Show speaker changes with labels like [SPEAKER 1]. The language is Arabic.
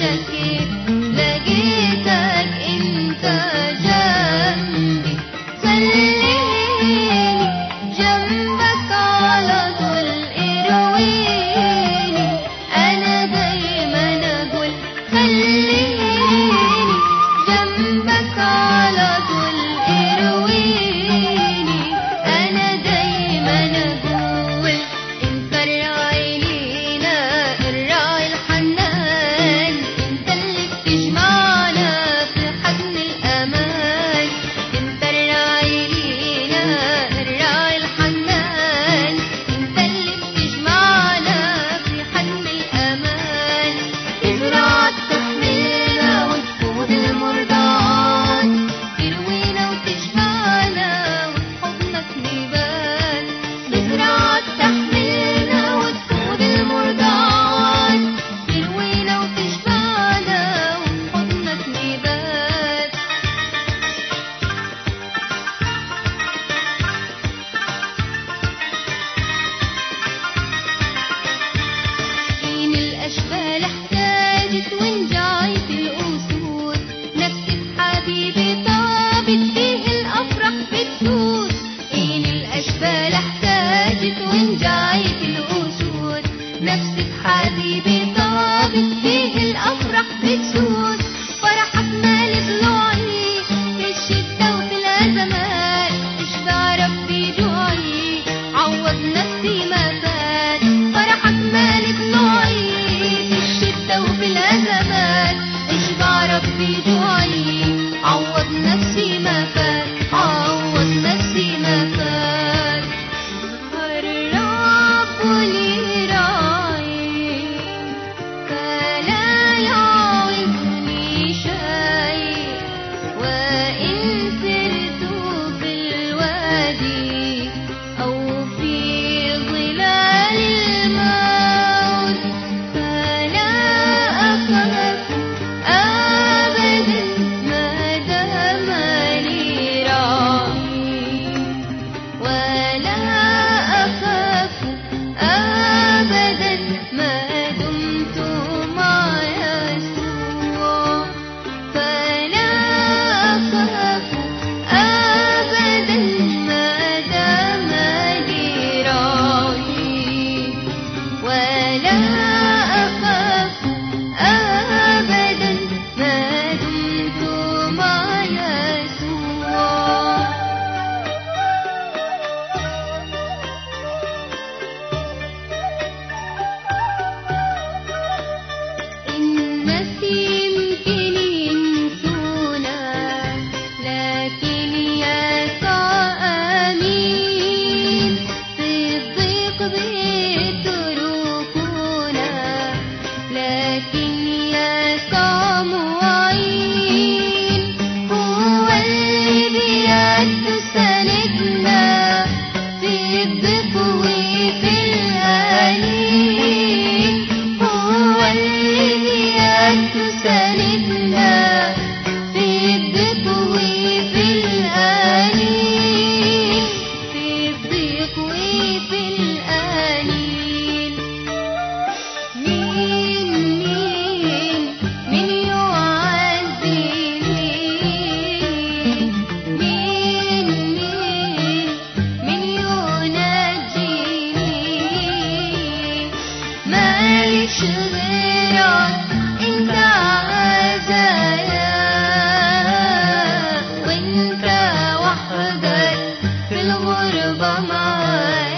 [SPEAKER 1] شكيت لقيتك انت جنبي، خليني جنبك على طول ارويني، انا دايما اقول خليني جنبك على طول ارويني، انا دايما اقول انت الراعي لينا الراعي الحنان، انت اللي بتجمعنا في حضن الامان، انت الراعي لينا الراعي الحنان، انت اللي بتجمعنا في حضن الامان، تزرع تحملنا وتفوت المرضعات، تروينا وتشبعنا وبحضنك نبات، تزرع تحملنا وتفوت المرضعات، تروينا وتشبعنا وبحضنك نبات. حين الأشبال احتاجت وانجعت الأسود، نفسي بحبيبي طابت فيه الأفراح بتسود، حين الأشبال احتاجت وانجعت الأسود، نفسي بحبيبي طابت فيه الأفراح بتسود، فرحك مال ضلوعي في الشدة وفي الأزمات، اشبع ربي جوعي عوض نفسي ما فات، فرحك مال ضلوعي في الشدة وفي الأزمات، اشبع ربي جوعي عوض نفسي ما فات، عوض نفسي ما فات. الرب لي راعي فلا يعوزني شيء، وإن سرت في الوادي أو في ظلال الموت، فلا أخاف أبدا ما دام لي راعي، ولا أخاف أبدا ما دمت مع يسوع، فلا أخاف أبدا ما دام لي راعي، ولا أخاف أبدا ما دمت مع يسوع. الناس يمكن ينسونا لكن يسوع أمين، في الضيق بيتركونا لكن يسوع معين، هو اللي بيده سندنا في الضيق وفي الأنين، هو اللي بيده سندنا في الضيق وفي الأنين، في الضيق وفي الأنين. مين يعزيني، مين ينجيني، ماليش غيرك انت عزايا، وانت وحدك في الغربة معايا.